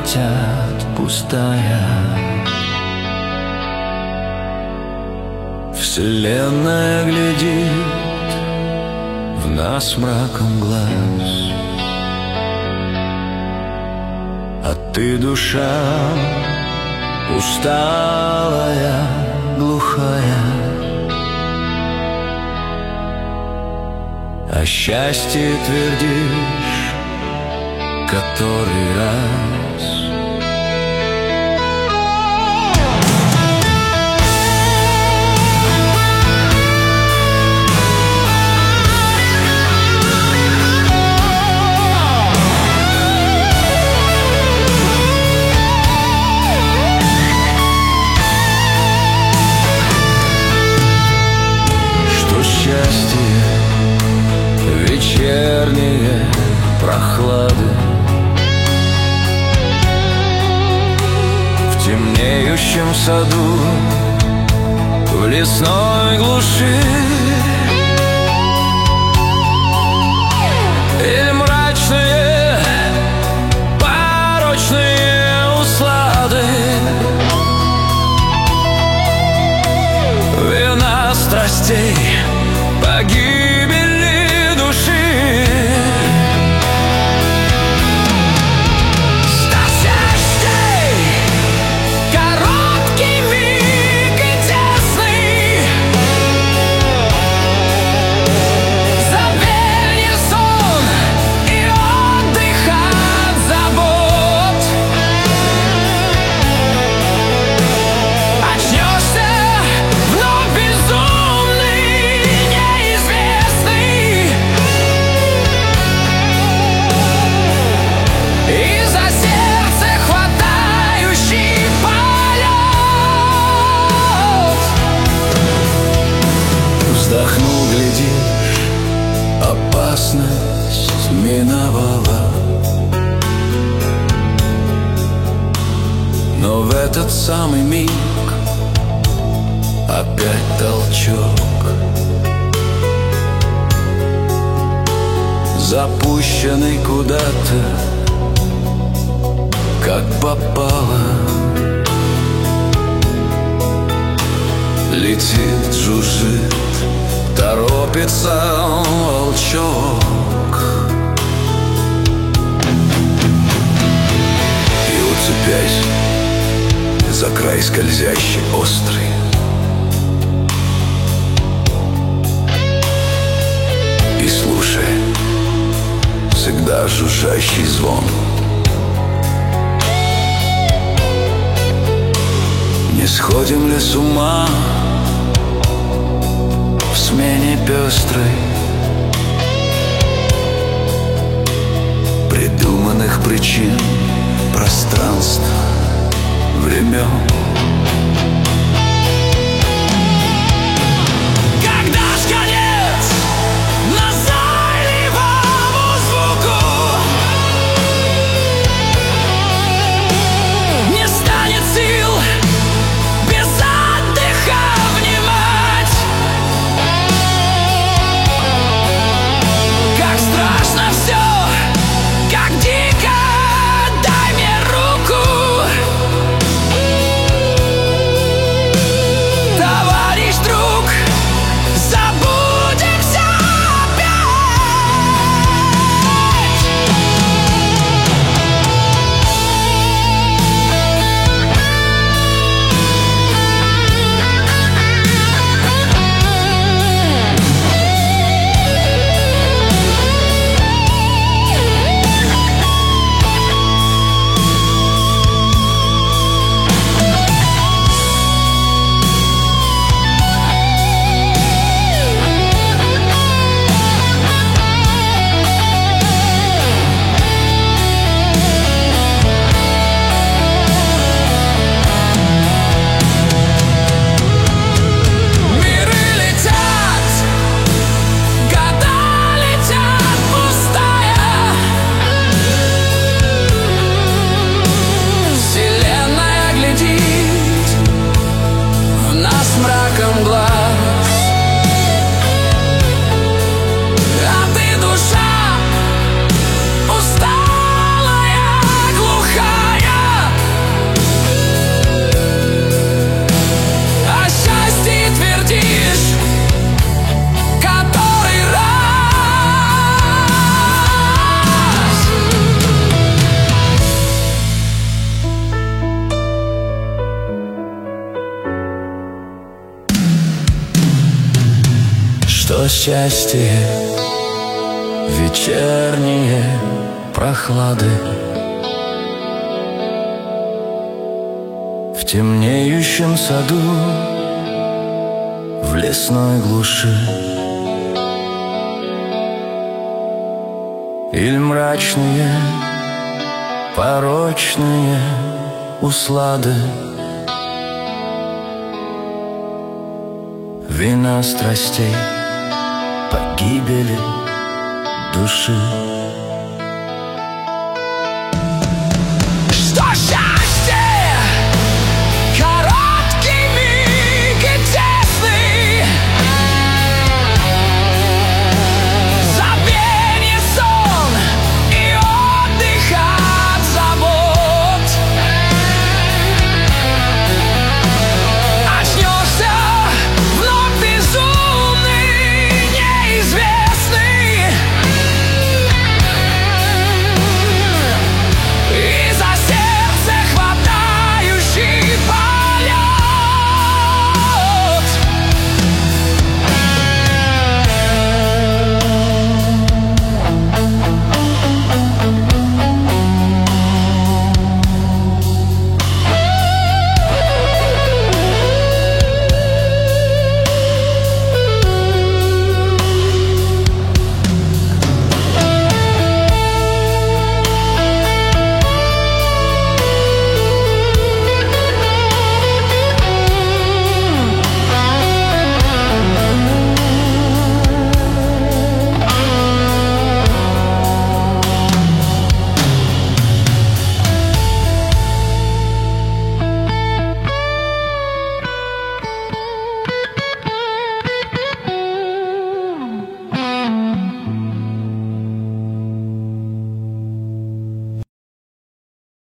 хотят пустая. Вселенная глядит в нас мраком глаз, а ты, душа, усталая, глухая. О счастье твердишь который раз. Что счастье вечерние прохлады в темнеющем саду, в лесной глуши, или мрачные порочные услады, вина страстей, погибели души. Вздохнул, глядишь, опасность миновала, но в этот самый миг опять толчок, запущенный куда-то, как попало. Летит, жужжит, торопится волчок, и, уцепясь за край скользящий острый, и слушая всегда жужжащий звон, не сходим ли с ума в смене пестрой придуманных причин, пространств, времен? что счастье, вечерние прохлады. В темнеющем саду, в лесной глуши, или мрачные, порочные услады. Вина страстей, погибели души.